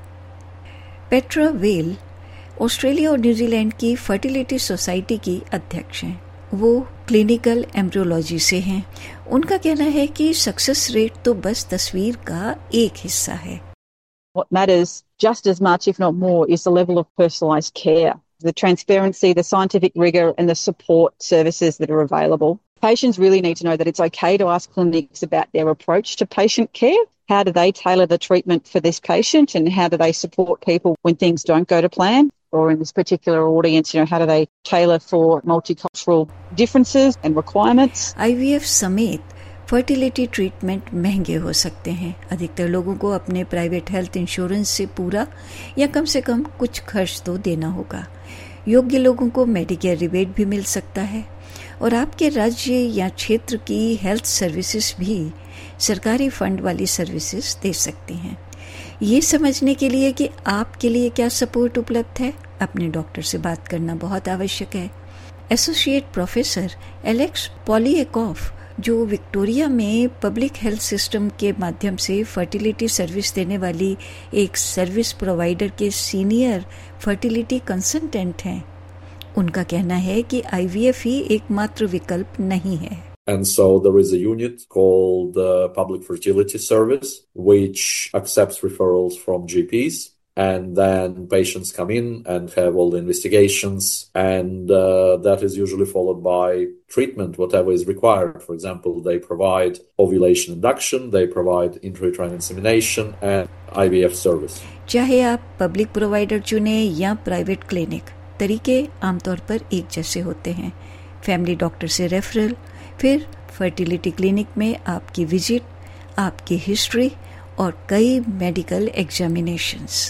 M: पेट्रा वेल ऑस्ट्रेलिया और न्यूजीलैंड की फर्टिलिटी सोसाइटी की अध्यक्ष हैं। वो क्लिनिकल एम्ब्रियोलॉजी से हैं। उनका कहना है कि सक्सेस रेट तो बस तस्वीर का एक हिस्सा है।
O: What matters just as much, if not more, is the level of personalised care, the transparency, the scientific rigour and the support services that are available. Patients really need to know that it's okay to ask clinics about their approach to patient care. How do they tailor the treatment for this patient and how do they support people when things don't go to plan? Or in this particular audience, you know, how do they tailor for multicultural differences and requirements?
M: I V F समेत फर्टिलिटी ट्रीटमेंट महंगे हो सकते हैं। अधिकतर लोगों को अपने प्राइवेट हेल्थ इंश्योरेंस से पूरा या कम से कम कुछ खर्च तो देना होगा। योग्य लोगों को मेडिकेयर रिबेट भी मिल सकता है और आपके राज्य या क्षेत्र की हेल्थ सर्विसेज भी सरकारी फंड वाली सर्विसेज दे सकती हैं। ये समझने के लिए कि आपके लिए क्या सपोर्ट उपलब्ध है, अपने डॉक्टर से बात करना बहुत आवश्यक है। एसोसिएट प्रोफेसर एलेक्स पॉलिएकॉफ, जो विक्टोरिया में पब्लिक हेल्थ सिस्टम के माध्यम से फर्टिलिटी सर्विस देने वाली एक सर्विस प्रोवाइडर के सीनियर फर्टिलिटी कंसल्टेंट हैं, उनका कहना है कि आई वी एफ ही एकमात्र विकल्प नहीं है।
P: And so there is a unit called the Public Fertility Service, which accepts referrals from G Ps. And then patients come in and have all the investigations, and uh, that is usually followed by treatment, whatever is required. For example, they provide ovulation induction, they provide intrauterine insemination and I V F service.
M: चाहे आप पब्लिक प्रोवाइडर चुने या प्राइवेट क्लिनिक, तरीके आमतौर पर एक जैसे होते हैं। फैमिली डॉक्टर से रेफरल, फिर फर्टिलिटी क्लिनिक में आपकी विजिट, आपकी हिस्ट्री और कई मेडिकल एग्जामिनेशंस।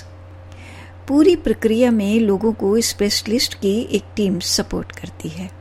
M: पूरी प्रक्रिया में लोगों को स्पेशलिस्ट की एक टीम सपोर्ट करती है।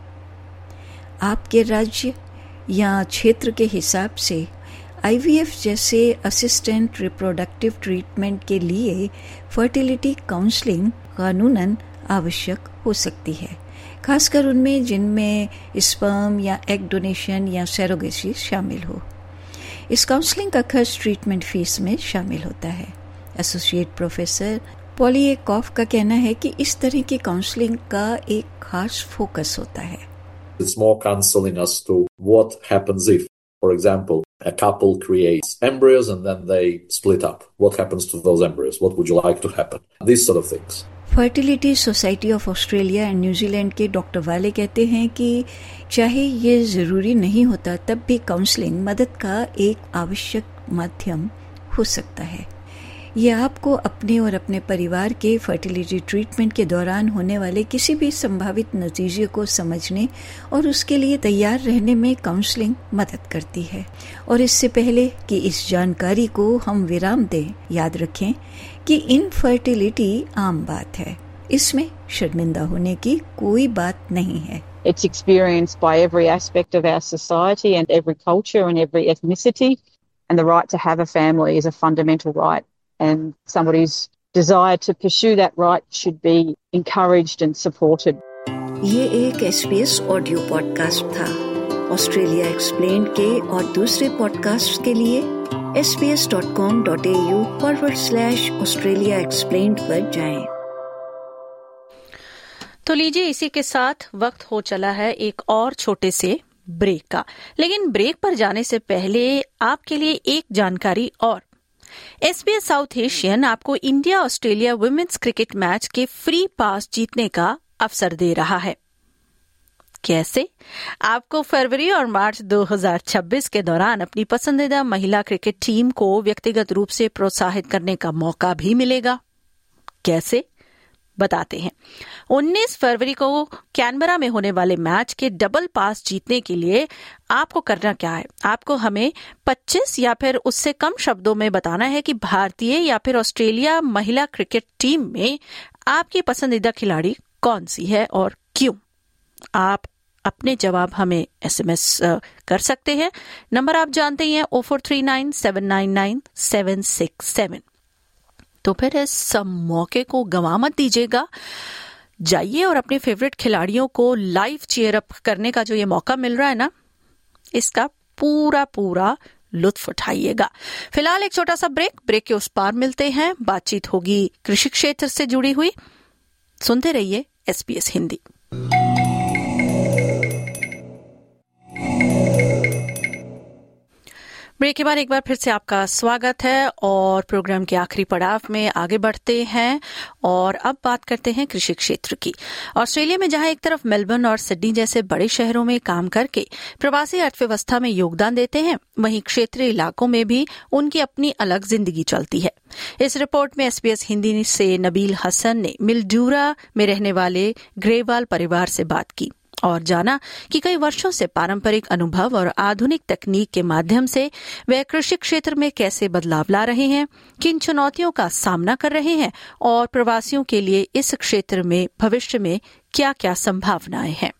M: आपके राज्य या क्षेत्र के हिसाब से आई वी एफ जैसे असिस्टेंट रिप्रोडक्टिव ट्रीटमेंट के लिए फर्टिलिटी काउंसलिंग कानूनन आवश्यक हो सकती है, खासकर उनमें जिनमें स्पर्म या एग डोनेशन या सेरोगेसी शामिल हो। इस काउंसलिंग का खर्च ट्रीटमेंट फीस में शामिल होता है। एसोसिएट प्रोफेसर पॉलिएकॉफ का कहना है कि इस तरह की काउंसलिंग का एक खास फोकस होता है।
P: It's more counseling as to what happens if, for example, a couple creates embryos and then they split up. What happens to those embryos? What would you like to happen? These sort of things.
M: Fertility Society of Australia and New Zealand के डॉक्टर वाले कहते हैं कि चाहे ये जरूरी नहीं होता, तब भी काउंसलिंग मदद का एक आवश्यक माध्यम हो सकता है। यह आपको अपने और अपने परिवार के फर्टिलिटी ट्रीटमेंट के दौरान होने वाले किसी भी संभावित नतीजे को समझने और उसके लिए तैयार रहने में काउंसलिंग मदद करती है। और इससे पहले कि इस जानकारी को हम विराम दें, याद रखें कि इनफर्टिलिटी आम बात है। इसमें शर्मिंदा होने की कोई बात नहीं है।
O: It's experienced by every aspect of our society and every culture and every ethnicity, and the right to have a family is a fundamental right. And somebody's desire to pursue that right should be encouraged and supported.
M: ये एक S B S audio podcast था। ऑस्ट्रेलिया एक्सप्लेन्ड के और दूसरे पॉडकास्ट के लिए S B S dot com dot A U forward slash Australia explained पर जाएं।
C: तो लीजिए, इसी के साथ वक्त हो चला है एक और छोटे से ब्रेक का। लेकिन ब्रेक पर जाने से पहले आपके लिए एक जानकारी और। S B S South Asian आपको India Australia women's cricket match के फ्री पास जीतने का अवसर दे रहा है। कैसे? आपको फरवरी और मार्च दो हज़ार छब्बीस के दौरान अपनी पसंदीदा महिला क्रिकेट टीम को व्यक्तिगत रूप से प्रोत्साहित करने का मौका भी मिलेगा। कैसे? बताते हैं। उन्नीस फरवरी को कैनबरा में होने वाले मैच के डबल पास जीतने के लिए आपको करना क्या है? आपको हमें पच्चीस या फिर उससे कम शब्दों में बताना है कि भारतीय या फिर ऑस्ट्रेलिया महिला क्रिकेट टीम में आपकी पसंदीदा खिलाड़ी कौन सी है और क्यों। आप अपने जवाब हमें एस एम एस कर सकते हैं। नंबर आप जानते ही हैं, O four three nine seven nine nine seven six seven. तो फिर इस मौके को गंवा मत दीजिएगा। जाइए और अपने फेवरेट खिलाड़ियों को लाइव चीयर अप करने का जो ये मौका मिल रहा है ना, इसका पूरा पूरा लुत्फ उठाइएगा। फिलहाल एक छोटा सा ब्रेक ब्रेक के उस पार मिलते हैं। बातचीत होगी कृषि क्षेत्र से जुड़ी हुई। सुनते रहिए एसबीएस हिंदी। ब्रेक के बाद एक बार फिर से आपका स्वागत है और प्रोग्राम के आखिरी पड़ाव में आगे बढ़ते हैं और अब बात करते हैं कृषि क्षेत्र की। ऑस्ट्रेलिया में जहां एक तरफ मेलबर्न और सिडनी जैसे बड़े शहरों में काम करके प्रवासी अर्थव्यवस्था में योगदान देते हैं, वहीं क्षेत्रीय इलाकों में भी उनकी अपनी अलग जिंदगी चलती है। इस रिपोर्ट में एसबीएस हिंदी से नबील हसन ने मिल्ड्यूरा में रहने वाले ग्रेवाल परिवार से बात की और जाना कि कई वर्षों से पारंपरिक अनुभव और आधुनिक तकनीक के माध्यम से वे कृषि क्षेत्र में कैसे बदलाव ला रहे हैं, किन चुनौतियों का सामना कर रहे हैं और प्रवासियों के लिए इस क्षेत्र में भविष्य में क्या क्या संभावनाएं हैं।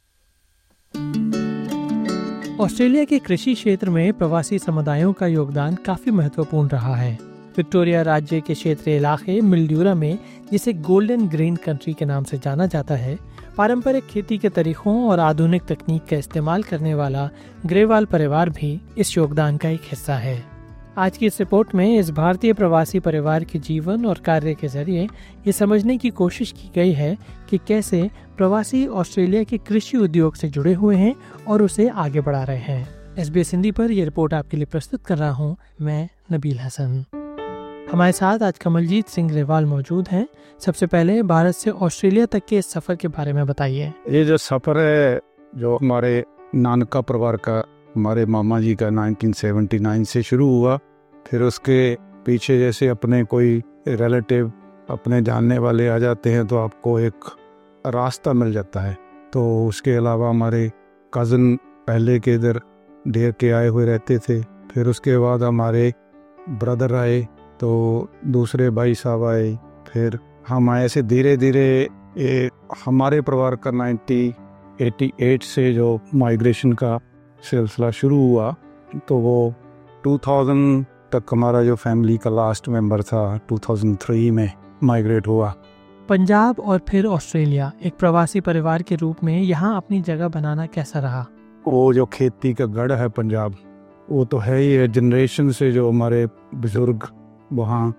Q: ऑस्ट्रेलिया के कृषि क्षेत्र में प्रवासी समुदायों का योगदान काफी महत्वपूर्ण रहा है। विक्टोरिया राज्य के क्षेत्रीय इलाके मिल्ड्यूरा में, जिसे गोल्डन ग्रीन कंट्री के नाम से जाना जाता है, पारंपरिक खेती के तरीकों और आधुनिक तकनीक का इस्तेमाल करने वाला ग्रेवाल परिवार भी इस योगदान का एक हिस्सा है। आज की इस रिपोर्ट में इस भारतीय प्रवासी परिवार के जीवन और कार्य के जरिए ये समझने की कोशिश की गई है कि कैसे प्रवासी ऑस्ट्रेलिया के कृषि उद्योग से जुड़े हुए हैं और उसे आगे बढ़ा रहे हैं। एसबीएस हिंदी पर यह रिपोर्ट आपके लिए प्रस्तुत कर रहा हूँ मैं नबील हसन। हमारे साथ आज कमलजीत सिंह ग्रेवाल मौजूद हैं। सबसे पहले भारत से ऑस्ट्रेलिया तक के इस सफर के बारे में बताइए।
R: ये जो सफर है, जो हमारे नानका परिवार का, हमारे मामा जी का नाइनटीन सेवेंटी नाइन से शुरू हुआ। फिर उसके पीछे जैसे अपने कोई रिलेटिव, अपने जानने वाले आ जाते हैं तो आपको एक रास्ता मिल जाता है। तो उसके अलावा हमारे कज़न पहले के इधर डेर के आए हुए रहते थे। फिर उसके बाद हमारे ब्रदर आए, तो दूसरे भाई साहब आए। फिर हम ऐसे धीरे धीरे ये हमारे परिवार का नाइनटीन एटी एट से जो माइग्रेशन का सिलसिला शुरू हुआ, तो वो टू थाउज़ेंड तक हमारा जो फैमिली का लास्ट मेंबर था टू थाउज़ेंड थ्री में माइग्रेट हुआ।
Q: पंजाब और फिर ऑस्ट्रेलिया, एक प्रवासी परिवार के रूप में यहाँ अपनी जगह बनाना कैसा रहा?
R: वो जो खेती का गढ़ है पंजाब, वो तो है ही है। जनरेशन से जो हमारे बुजुर्ग वहाँ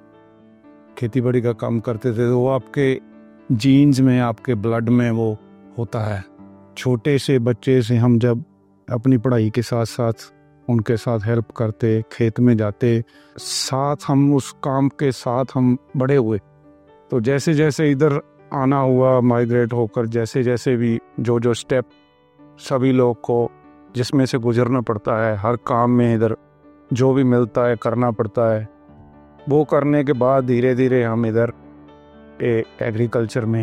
R: खेती बाड़ी का काम करते थे, तो वो आपके जीन्स में, आपके ब्लड में वो होता है। छोटे से बच्चे से हम जब अपनी पढ़ाई के साथ साथ उनके साथ हेल्प करते, खेत में जाते, साथ हम उस काम के साथ हम बड़े हुए। तो जैसे जैसे इधर आना हुआ माइग्रेट होकर, जैसे जैसे भी जो जो स्टेप सभी लोग को जिसमें से गुजरना पड़ता है, हर काम में इधर जो भी मिलता है करना पड़ता है। वो करने के बाद धीरे धीरे हम इधर एग्रीकल्चर में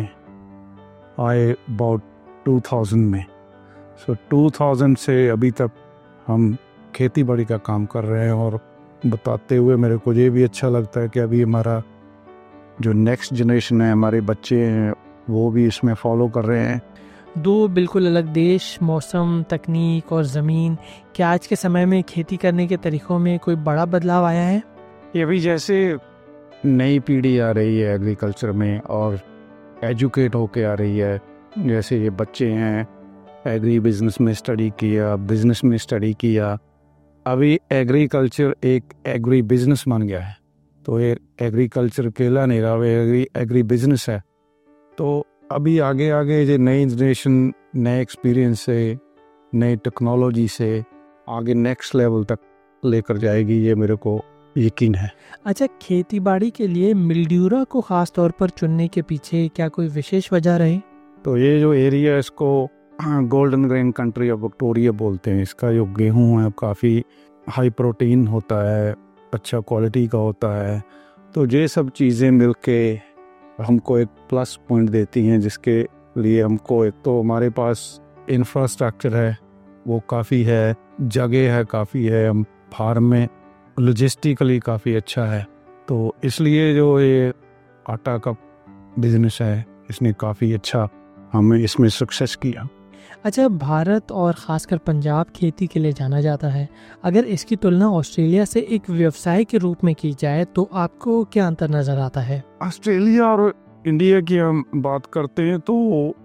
R: आए अबाउट टू थाउज़ेंड में। सो टू थाउज़ेंड से अभी तक हम खेती बाड़ी का काम कर रहे हैं। और बताते हुए मेरे को ये भी अच्छा लगता है कि अभी हमारा जो नेक्स्ट जनरेशन है, हमारे बच्चे हैं, वो भी इसमें फॉलो कर रहे हैं।
Q: दो बिल्कुल अलग देश, मौसम, तकनीक और ज़मीन। क्या आज के समय में खेती करने के तरीक़ों में कोई बड़ा बदलाव आया है?
R: ये भी जैसे नई पीढ़ी आ रही है एग्रीकल्चर में और एजुकेट होके आ रही है, जैसे ये बच्चे हैं, एग्री बिजनेस में स्टडी किया, बिजनेस में स्टडी किया। अभी एग्रीकल्चर एक एग्री बिजनेस बन गया है। तो ये एग्रीकल्चर अकेला नहीं रहा, एग्री एग्री बिजनेस है। तो अभी आगे आगे जो नई जनरेशन नए एक्सपीरियंस से, नई टेक्नोलॉजी से आगे नेक्स्ट लेवल तक लेकर जाएगी, ये मेरे को यकीन है।
Q: अच्छा, खेती बाड़ी के लिए मिल्ड्यूरा को खास तौर पर चुनने के पीछे क्या कोई विशेष वजह रही?
R: तो ये जो एरिया, इसको golden grain country of Victoria बोलते हैं। इसका जो गेहूं है काफ़ी हाई प्रोटीन होता है, अच्छा क्वालिटी का होता है। तो ये सब चीज़ें मिलके हमको एक प्लस पॉइंट देती हैं, जिसके लिए हमको एक तो हमारे पास इंफ्रास्ट्रक्चर है वो काफ़ी है, जगह है काफ़ी है, हम फार्म में लॉजिस्टिकली काफ़ी अच्छा है। तो इसलिए जो ये आटा का बिजनेस है, इसने काफ़ी अच्छा हमें इसमें सक्सेस किया।
Q: अच्छा, भारत और ख़ासकर पंजाब खेती के लिए जाना जाता है। अगर इसकी तुलना ऑस्ट्रेलिया से एक व्यवसाय के रूप में की जाए तो आपको क्या अंतर नज़र आता है?
R: ऑस्ट्रेलिया और इंडिया की हम बात करते हैं तो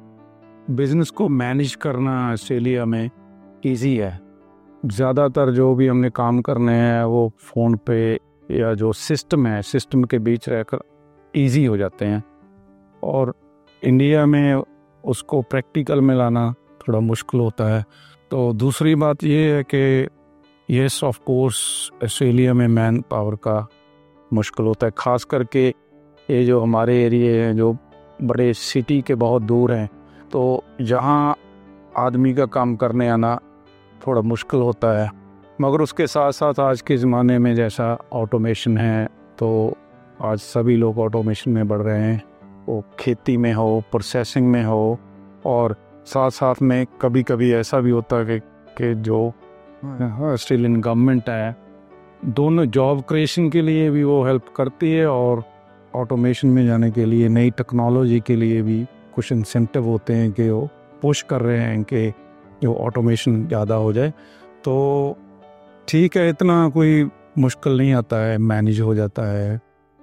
R: बिजनेस को मैनेज करना ऑस्ट्रेलिया में इजी है। ज़्यादातर जो भी हमने काम करने हैं वो फ़ोन पे या जो सिस्टम है, सिस्टम के बीच रहकर इजी हो जाते हैं, और इंडिया में उसको प्रैक्टिकल में लाना थोड़ा मुश्किल होता है। तो दूसरी बात ये है कि येस ऑफ कोर्स ऑस्ट्रेलिया में मैन पावर का मुश्किल होता है, ख़ास करके ये जो हमारे एरिए हैं जो बड़े सिटी के बहुत दूर हैं, तो जहाँ आदमी का काम करने आना थोड़ा मुश्किल होता है। मगर उसके साथ साथ आज के ज़माने में जैसा ऑटोमेशन है, तो आज सभी लोग ऑटोमेशन में बढ़ रहे हैं, वो खेती में हो, प्रोसेसिंग में हो, और साथ साथ में कभी कभी ऐसा भी होता है कि, कि जो ऑस्ट्रेलियन गवर्नमेंट है दोनों जॉब क्रिएशन के लिए भी वो हेल्प करती है, और ऑटोमेशन में जाने के लिए, नई टेक्नोलॉजी के लिए भी कुछ इंसेंटिव होते हैं कि वो पुश कर रहे हैं कि जो ऑटोमेशन ज़्यादा हो जाए। तो ठीक है, इतना कोई मुश्किल नहीं आता है, मैनेज हो जाता है।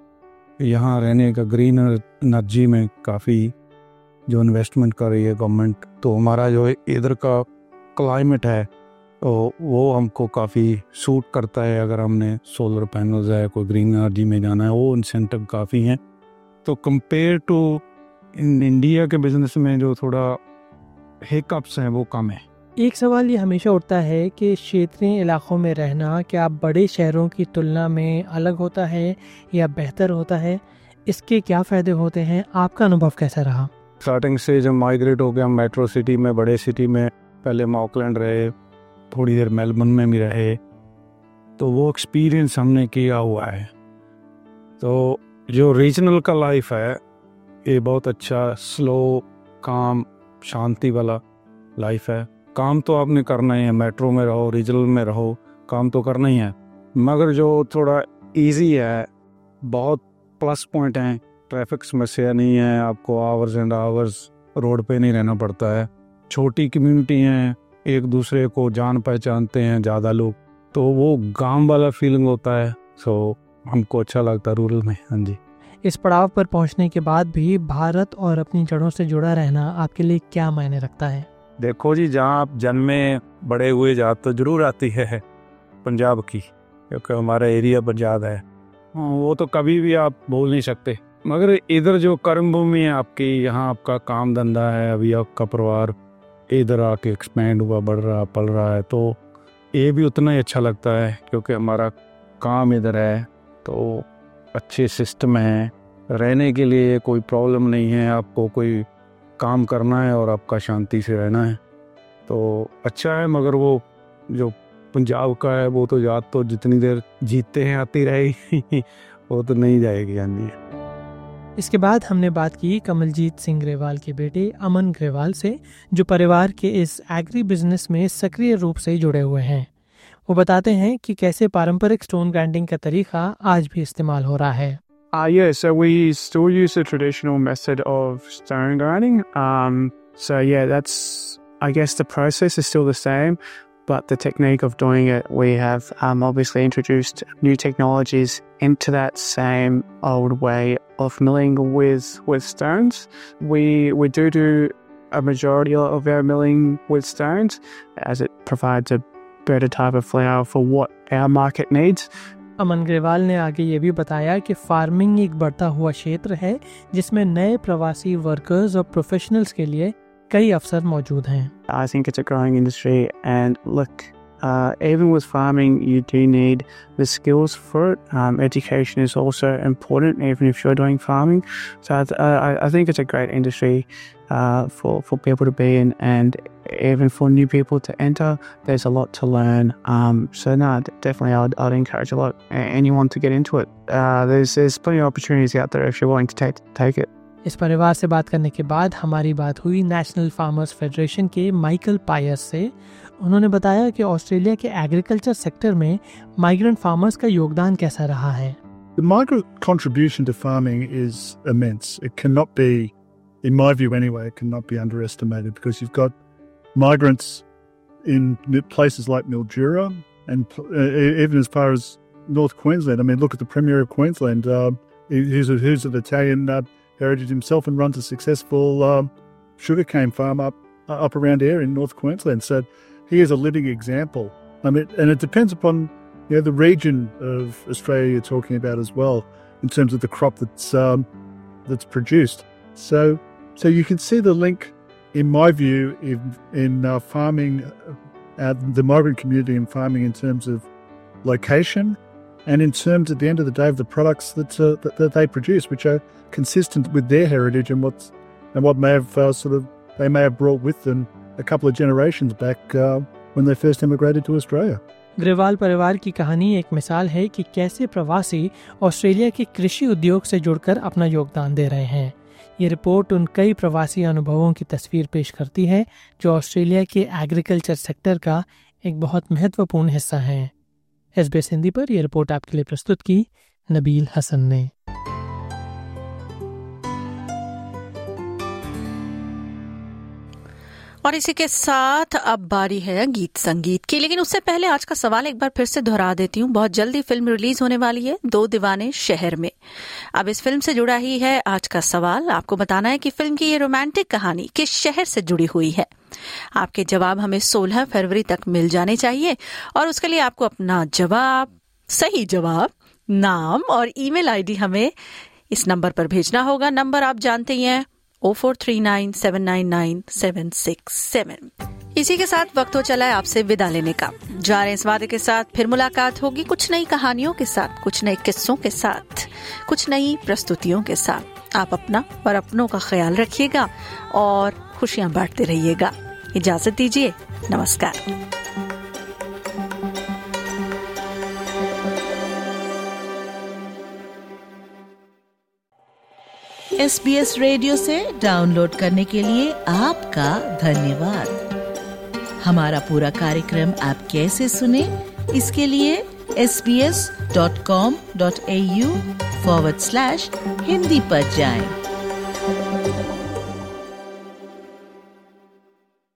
R: यहाँ रहने का ग्रीन एनर्जी में काफ़ी जो इन्वेस्टमेंट कर रही है गवर्नमेंट, तो हमारा जो इधर का क्लाइमेट है तो वो हमको काफ़ी सूट करता है। अगर हमने सोलर पैनल्स है, कोई ग्रीन एनर्जी में जाना है, वो इंसेंटिव काफ़ी हैं। तो कंपेयर टू इन इंडिया के बिजनेस में जो थोड़ा हिकअप्स हैं वो कम है।
Q: एक सवाल ये हमेशा उठता है कि क्षेत्रीय इलाकों में रहना क्या बड़े शहरों की तुलना में अलग होता है या बेहतर होता है? इसके क्या फ़ायदे होते हैं? आपका अनुभव कैसा रहा?
R: स्टार्टिंग से जब माइग्रेट हो गया मेट्रो सिटी में, बड़े सिटी में, पहले ऑकलैंड रहे, थोड़ी देर मेलबर्न में भी रहे, तो वो एक्सपीरियंस हमने किया हुआ है। तो जो रीजनल का लाइफ है ये बहुत अच्छा, स्लो, काम, शांति वाला लाइफ है। काम तो आपने करना ही है, मेट्रो में रहो, रीजनल में रहो, काम तो करना ही है। मगर जो थोड़ा इजी है, बहुत प्लस पॉइंट हैं, ट्रैफिक समस्या नहीं है, आपको आवर्स एंड आवर्स रोड पे नहीं रहना पड़ता है, छोटी कम्युनिटी हैं, एक दूसरे को जान पहचानते हैं ज़्यादा लोग, तो वो गांव वाला फीलिंग होता है। सो हमको अच्छा लगता है रूरल में। हाँ जी।
Q: इस पड़ाव पर पहुंचने के बाद भी भारत और अपनी जड़ों से जुड़ा रहना आपके लिए क्या मायने रखता है?
R: देखो जी, जहाँ आप जन्मे बड़े हुए याद तो जरूर आती है पंजाब की, क्योंकि हमारा एरिया पंजाब है, वो तो कभी भी आप भूल नहीं सकते। मगर इधर जो कर्म भूमि है आपकी, यहाँ आपका काम धंधा है, अभी आपका परिवार इधर आके एक्सपेंड हुआ, बढ़ रहा, पल रहा है, तो ये भी उतना ही अच्छा लगता है क्योंकि हमारा काम इधर है, तो अच्छे सिस्टम है, रहने के लिए कोई प्रॉब्लम नहीं है, आपको कोई काम करना है और आपका शांति से रहना है, तो अच्छा है। मगर वो जो पंजाब का है वो तो याद तो जितनी देर जीते हैं आती रहेगी, वो तो नहीं जाएगी। हाँ जी।
Q: इसके बाद हमने बात की कमलजीत सिंह ग्रेवाल के बेटे अमन ग्रेवाल से, जो परिवार के इस एग्री बिजनेस में सक्रिय रूप से जुड़े हुए हैं। वो बताते हैं कि कैसे पारंपरिक स्टोन ग्राइंडिंग का तरीका आज भी इस्तेमाल हो रहा है।
S: Uh, yeah, so we still use the traditional method of stone grinding. Um, so yeah, that's, I guess the process is still the same, but the technique of doing it, we have um, obviously introduced new technologies into that same old way of milling with with stones. We we do do a majority of our milling with stones, as it provides a better type of flour for what our market needs.
Q: अमन ग्रेवाल ने आगे ये भी बताया कि फार्मिंग एक बढ़ता हुआ क्षेत्र है जिसमें नए प्रवासी वर्कर्स और प्रोफेशनल्स के लिए कई अवसर मौजूद हैं।
S: I think it's a growing industry, and look, uh, even with farming, you do need the skills for it. Um, education is also important, even if you're doing farming. So I, th- I, I think it's a great industry uh, for for people to be in, and even for new people to enter. There's a lot to learn. Um, so no, definitely, I'd, I'd encourage a lot anyone to get into it. Uh, there's there's plenty of opportunities out there if you're willing to take take it.
Q: इस परिवार से बात करने के बाद हमारी बात हुई नेशनल फार्मर्स फेडरेशन के माइकल पायर्स से। उन्होंने बताया कि ऑस्ट्रेलिया के एग्रीकल्चर सेक्टर में माइग्रेंट फार्मर्स का योगदान कैसा रहा है।
T: The migrant contribution to farming is immense. It cannot be, in my view anyway, it cannot be underestimated, because you've got migrants in places like Mildura and uh, even as far as North Queensland. I mean, look at the Premier of Queensland. Uh, who's, a, who's of Italian uh, heritage himself and runs a successful um, sugarcane farm up uh, up around here in North Queensland. So he is a living example. I mean, and it depends upon you know the region of Australia you're talking about as well in terms of the crop that's um, that's produced. So so you can see the link, in my view, in in uh, farming, uh, the migrant community in farming in terms of location, and in terms, at the end of the day, of the products that, uh, that that they produce, which are consistent with their heritage and what's and what may have uh, sort of they may have brought with them a couple of generations back uh, when they first immigrated to Australia.
Q: Grewal परिवार की कहानी एक मिसाल है कि कैसे प्रवासी ऑस्ट्रेलिया के कृषि उद्योग से जुड़कर अपना योगदान दे रहे हैं। ये रिपोर्ट उन कई प्रवासी अनुभवों की तस्वीर पेश करती है जो ऑस्ट्रेलिया के एग्रीकल्चर सेक्टर का एक बहुत महत्वपूर्ण हिस्सा है। एसबीएस हिंदी पर यह रिपोर्ट आपके लिए प्रस्तुत की नबील हसन ने।
C: और इसी के साथ अब बारी है गीत संगीत की, लेकिन उससे पहले आज का सवाल एक बार फिर से दोहरा देती हूँ। बहुत जल्दी फिल्म रिलीज होने वाली है दो दीवाने शहर में। अब इस फिल्म से जुड़ा ही है आज का सवाल। आपको बताना है कि फिल्म की ये रोमांटिक कहानी किस शहर से जुड़ी हुई है। आपके जवाब हमें सोलह फरवरी तक मिल जाने चाहिए और उसके लिए आपको अपना जवाब, सही जवाब, नाम और ईमेल आईडी हमें इस नंबर पर भेजना होगा। नंबर आप जानते ही हैं, O four three nine seven nine nine seven six seven. इसी के साथ वक्त हो चला है आपसे विदा लेने का। जा रहे हैं इस वादे के साथ, फिर मुलाकात होगी कुछ नई कहानियों के साथ, कुछ नए किस्सों के साथ, कुछ नई प्रस्तुतियों के साथ। आप अपना और अपनों का ख्याल रखिएगा और खुशियां बांटते रहिएगा। इजाजत दीजिए, नमस्कार।
A: एसबीएस रेडियो से डाउनलोड करने के लिए आपका धन्यवाद। हमारा पूरा कार्यक्रम आप कैसे सुने, इसके लिए S B S dot com dot A U forward slash Hindi पर जाएं।